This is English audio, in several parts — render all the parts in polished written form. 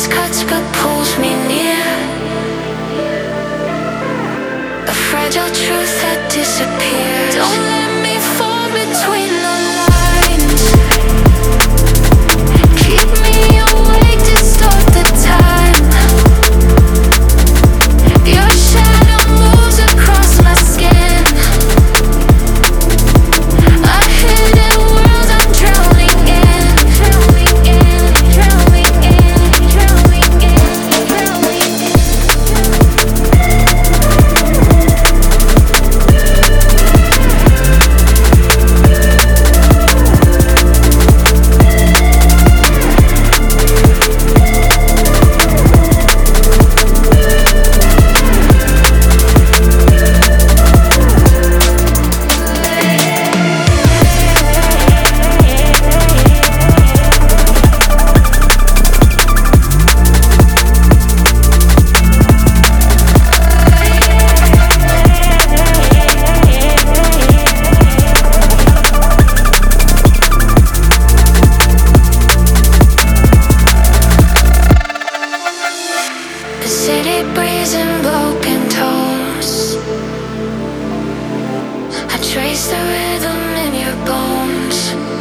silence cuts but pulls me near. A fragile truth that disappears. Don't let me fall between the lines. Keep me awake, distort the time. Your shadow moves across my skin. A hidden world I'm drowning in. Drowning in, drowning in, drowning in, drowning in. The city breathes in broken tones. I trace the rhythm in your bones.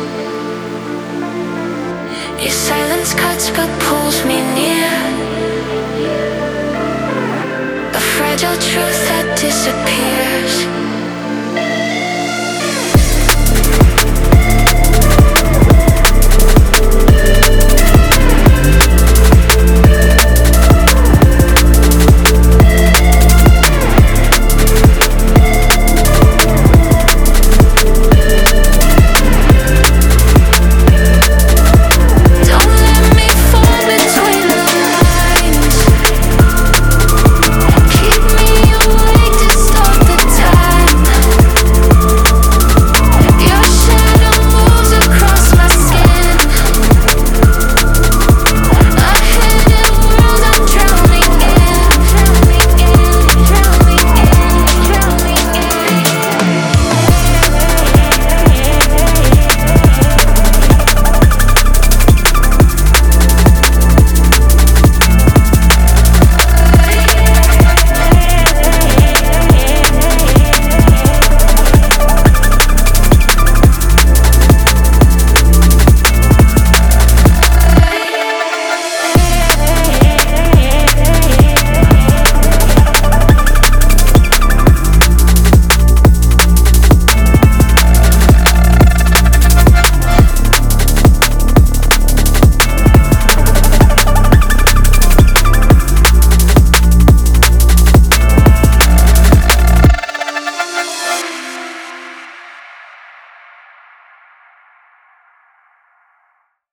Your silence cuts but pulls me near. A fragile truth that disappears.